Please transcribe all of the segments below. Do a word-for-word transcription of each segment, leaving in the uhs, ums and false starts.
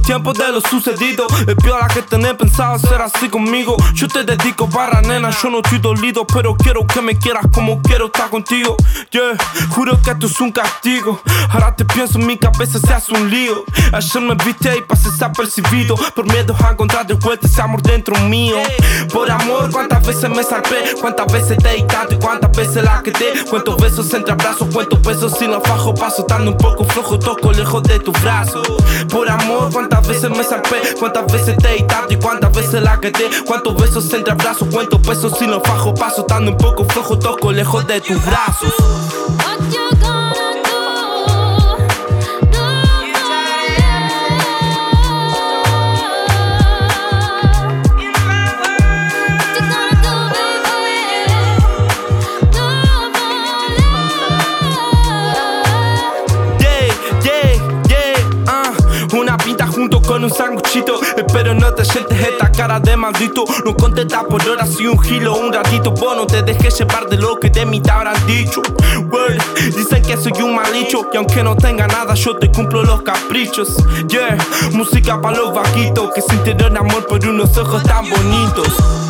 tiempo de lo sucedido. Es piola que tenés pensado ser así conmigo. Yo te dedico barra, nena, yo no estoy dolido, pero quiero que me quieras como quiero estar contigo. Yeah, juro que esto es un castigo. Ahora te pienso en mi cabeza se hace un lío. Ayer me viste y pasé desapercibido por miedo a encontrar de vuelta ese amor dentro mío. Por amor, cuántas veces me salvé, cuántas veces te di tanto y cuántas veces la quedé. Cuántos besos entre abrazos, cuántos besos sin los fajos. Paso dando un poco flojo, toco lejos de tus brazos. Por amor, cuántas veces me salvé, cuántas veces te di tanto y cuántas veces la quedé. Cuántos besos entre abrazos, cuántos besos sin los fajos. Paso dando un poco flojo, toco lejos de tus brazos. Una pinta junto con un sanguchito. Espero no te sientes esta cara de maldito. No contestas por horas y un gilo, un ratito. Vos no te dejes llevar de lo que de mí te habrán dicho. Well, dicen que soy un malicho y aunque no tenga nada yo te cumplo los caprichos. Yeah, música para los vaquitos que sintieron amor por unos ojos tan bonitos.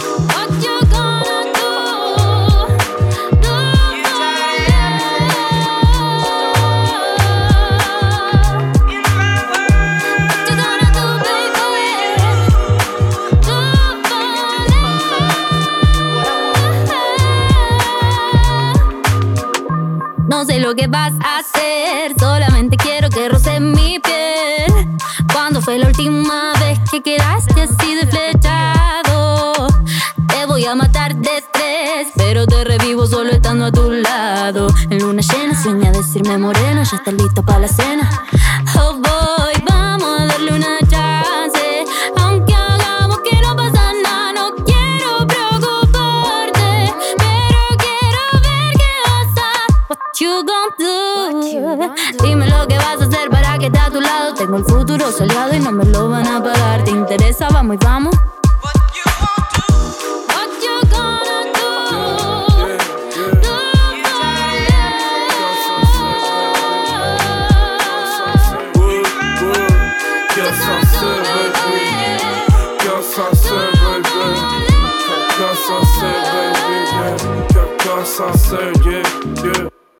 No sé lo que vas a hacer, solamente quiero que roces mi piel. ¿Cuándo fue la última vez que quedaste así de flechado? Te voy a matar de estrés, pero te revivo solo estando a tu lado. En luna llena sueña decirme morena, ya estás listo para la cena. Oh boy, vamos a darle una chance, aunque hagamos que no pasa nada. No quiero preocuparte, pero quiero ver qué vas a... What you gon' do? Dime lo que vas a hacer para que esté a tu lado. Tengo el futuro soleado y no me lo van a pagar. ¿Te interesa? Vamos y vamos.